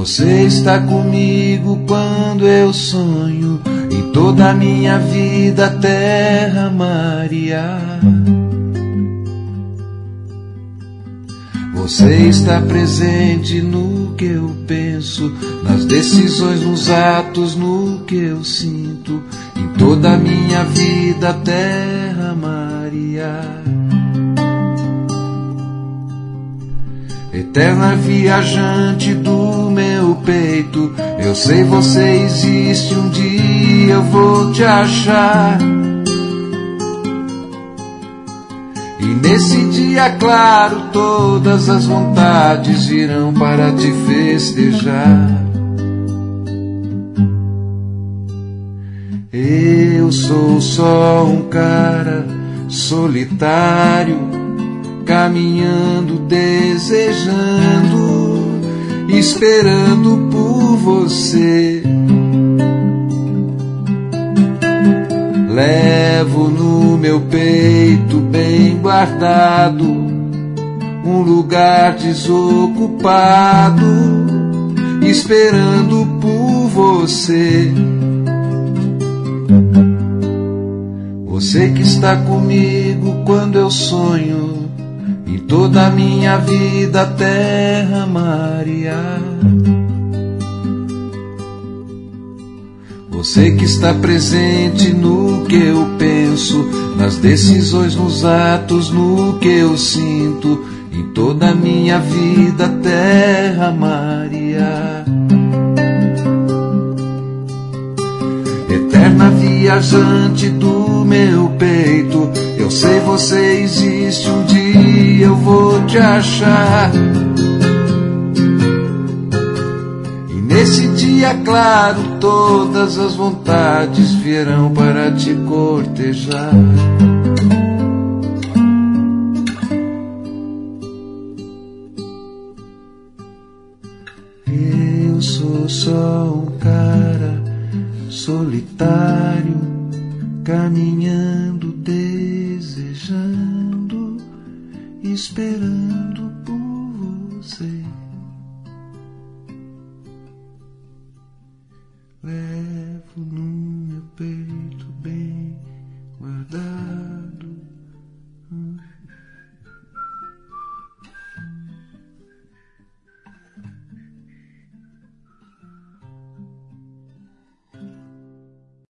Você está comigo quando eu sonho, em toda a minha vida, terra, Maria. Você está presente no que eu penso, nas decisões, nos atos, no que eu sinto, em toda a minha vida, terra, Maria. Eterna viajante do meu peito, eu sei você existe, um dia eu vou te achar. E nesse dia claro todas as vontades virão para te festejar. Eu sou só um cara solitário, caminhando, desejando, esperando por você. Levo no meu peito bem guardado um lugar desocupado, esperando por você. Você que está comigo quando eu sonho, em toda a minha vida, terra, Maria. Você que está presente no que eu penso, nas decisões, nos atos, no que eu sinto, em toda a minha vida, terra, Maria. Eterna viajante do meu peito, eu sei você existe, um dia eu vou te achar. Nesse dia claro todas as vontades virão para te cortejar. Eu sou só um cara solitário, caminhando,